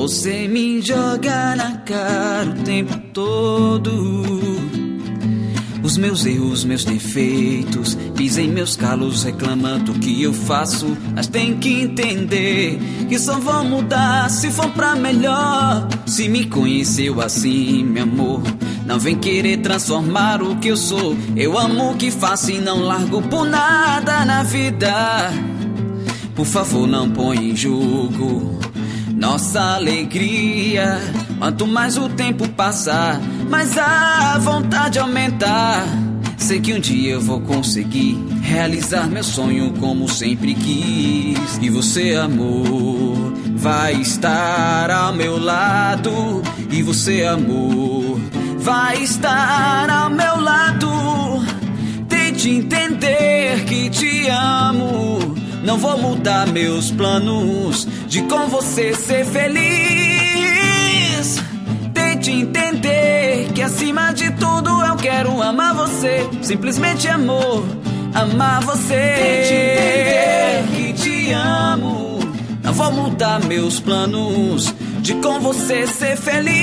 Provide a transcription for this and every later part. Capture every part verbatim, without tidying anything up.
Você me joga na cara o tempo todo. Os meus erros, meus defeitos, pisem meus calos reclamando o que eu faço. Mas tem que entender que só vou mudar se for pra melhor. Se me conheceu assim, meu amor, não vem querer transformar o que eu sou. Eu amo o que faço e não largo por nada na vida. Por favor, não põe em jogo nossa alegria. Quanto mais o tempo passar, mais a vontade aumentar. Sei que um dia eu vou conseguir realizar meu sonho como sempre quis. E você, amor, vai estar ao meu lado. E você, amor, vai estar ao meu lado. Tente entender que te amo. Não vou mudar meus planos de com você ser feliz. Tente entender que acima de tudo eu quero amar você. Simplesmente amor, amar você. Tente entender que te amo. Não vou mudar meus planos de com você ser feliz.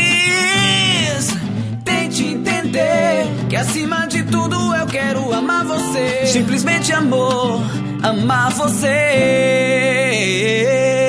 Tente entender que acima de tudo eu quero amar você. Simplesmente amor, amar você.